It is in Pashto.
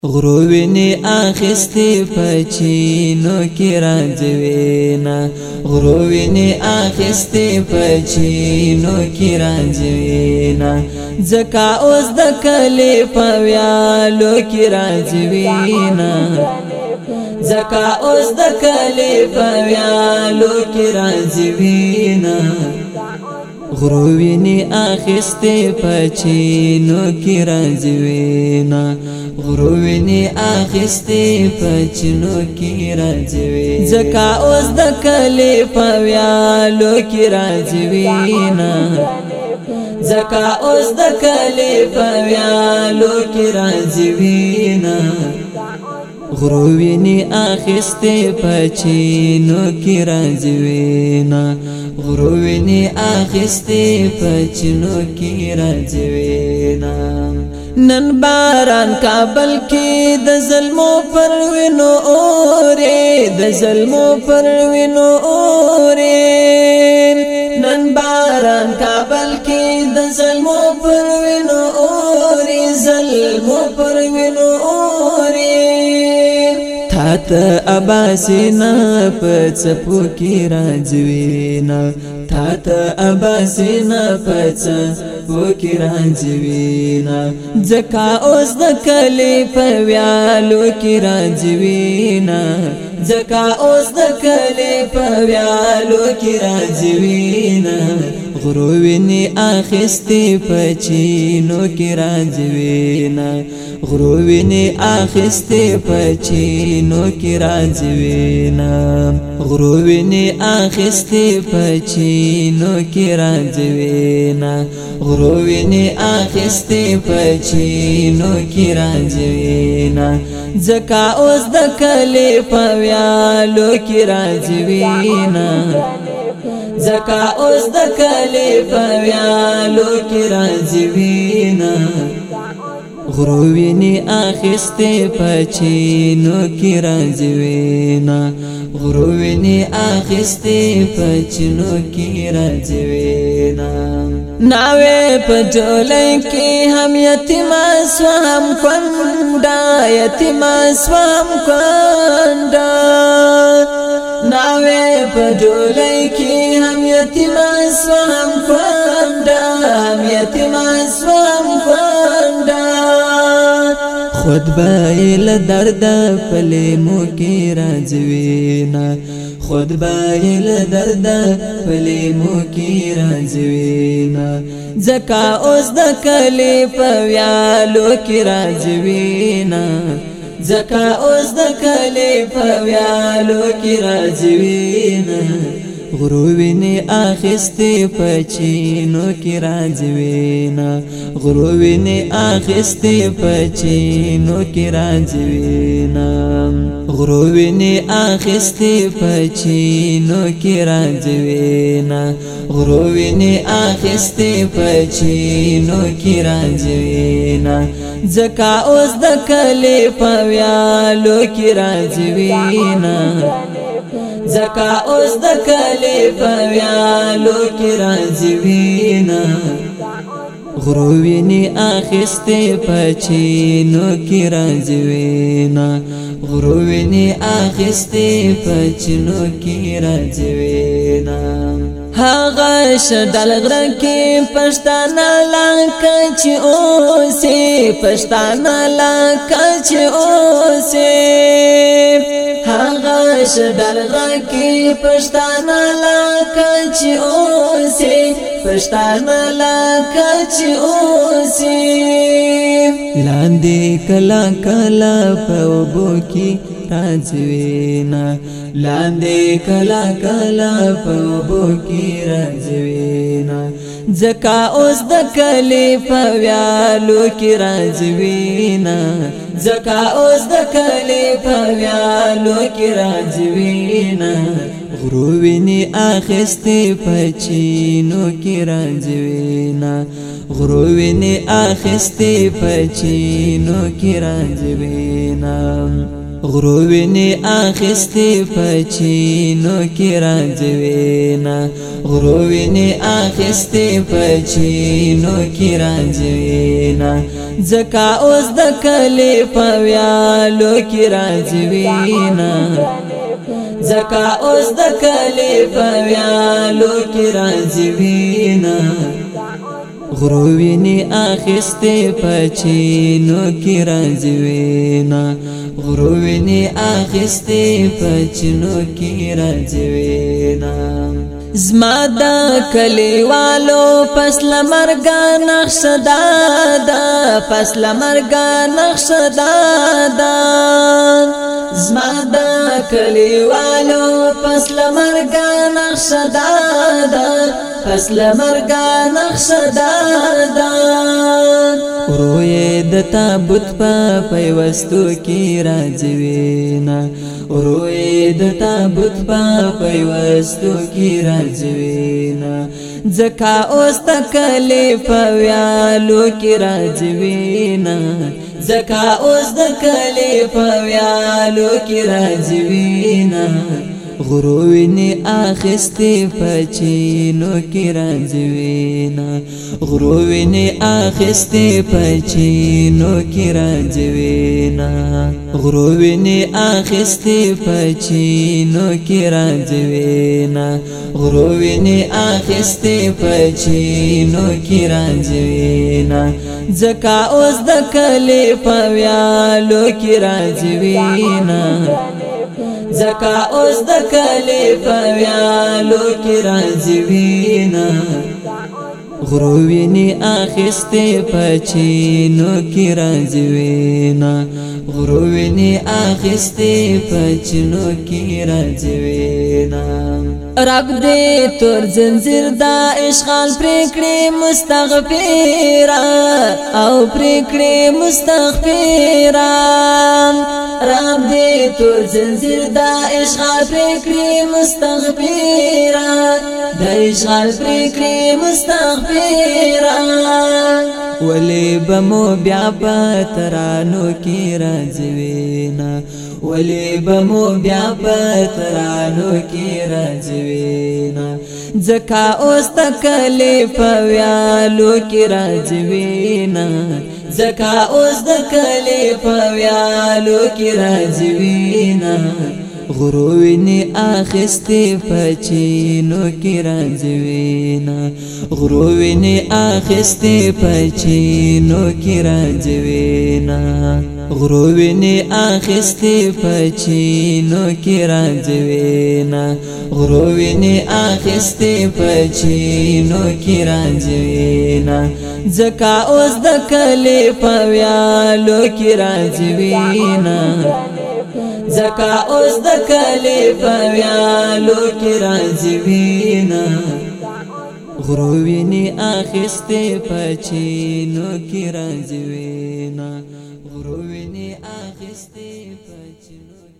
غروینی آخستی پچینو کی راځوینا غروینی آخستی پچینو کی راځوینا زکا اوس د کلی پویالو کی راځوینا زکا اوس د کلی پویالو کی راځوینا غروینی آخستی پچینو کی راځوینا غروینی آخستی پچینو کی راځوینا زکا اوس د کلی پویالو کی راځوینا زکا اوس د کلی پویالو کی راځوینا غروینی آخستی پچینو کی راځوینا غروینی آخستی پچینو کی راځوینا نن باران کابل کی د ظلمو پروینو اورې د ظلمو پروینو اورې نن باران کابل کی د ظلمو پروینو اورې ظلمو پروینو اورې تاته اباسینا پڅپو کی راځوینا تاته اباسینا پڅپو کی راځوینا زکا اوس د کلی پویالو کی راځوینا زکا اوس د کلی پویالو کی راځوینا غروینی آخستی پچینو کی راځوینا غروینی آخستی پچینو کی راځوینا غروینی آخستی پچینو کی راځوینا غروینی آخستی پچینو کی راځوینا زکا اوس د کلی پویالو کی راځوینا زکا اوس د کلی پویالو کی راځوینا غروینی آخستی پچینو کی راځوینا غروینی آخستی پچینو کی راځوینا ناوې په جولای کې هم یتیم اسوام کونډا یتیم اسوام کونډا ناوې په جولای کې هم یتیم اسوام کونډا هم یتیم اسوام کونډا خود بایل درد پلی مو کی راځوینا خود بایل درد پلی مو کی راځوینا زکا اوس د کلی پویالو کی راځوینا زکا اوس د کلی پویالو کی راځوینا غروینی آخستی پچینو کی راځوینا غروینی آخستی پچینو کی راځوینا غروینی آخستی پچینو کی راځوینا غروینی آخستی پچینو کی راځوینا زکا اوس د کلی پویالو کی راځوینا زکا اوس د کلی پویالو کی راځوینا غروینی آخستی پچینو کی راځوینا غروینی آخستی پچینو کی راځوینا هغه شډل غره کې پښتانه لکه چې اوسې پښتانه لکه چې اوسې هغه شډل غره کې پښتانه لکه چې اوسې پښتانه لکه چې اوسې لاندې کلا کلا په وبو کې راځوینا لاندې کلا کلا په وبو کې راځوینا زکا اوس د کلی پویالو کی راځوینا زکا اوس د کلی پویالو کی راځوینا غروینی آخستی پچینو کی راځوینا غروینی آخستی پچینو کی راځوینا غروینی اخستی پچینو کی راځوینا غروینی اخستی پچینو کی راځوینا زکا اوس د کلی پویالو کی راځوینا زکا اوس د کلی پویالو کی راځوینا غروینی اخستی پچینو کی راځوینا غروینی اخستی پچینو کی راځوینا زما د کلیوالو پس لمرګا نقش دادا پس لمرګا نقش دادا زما د کلیوالو پس لمرګا نقش دادا پس لمرګا نقش دادا روی د تابوت په پیوستو کی راځوینا روی د تابوت په پیوستو کی راځوینا زکا اوس تکلی پویالو کی راځوینا زکا اوس د کلی پویالو کی راځوینا غروینی اخستی پچینو کی راځوینا غروینی اخستی پچینو کی راځوینا غروینی اخستی پچینو کی راځوینا غروینی اخستی پچینو کی راځوینا زکا اوس د کلی پویالو کی راځوینا زکا اوس د کلی پویالو کی راځوینا غروینی اخستی پچینو کی راځوینا غروینی اخستی پچینو کی راځوینا رب دې تور زنجیر دا اشغال پرکړې مستغفرا او پرکړې مستغفرا رب دې تور زنجیر دا اشغال پرکړې مستغفرا دا اشغال پرکړې مستغفرا ولی بمو بیا پترانو کی راځوینا ولی بمو بیا پترانو کی راځوینا زکا اوس تکلی پویالو کی راځوینا زکا اوس د کلی پویالو کی راځوینا غروینی اخستی پچینو کی راځوینا غروینی اخستی پچینو کی راځوینا غروینی اخستی پچینو کی راځوینا غروینی اخستی پچینو کی راځوینا زکا اوس د کلی پویالو کی راځوینا زکا اوس د کلی پویالو کی راځوینا غروینی اخستی پچینو کی راځوینا غروینی اخستی پچینو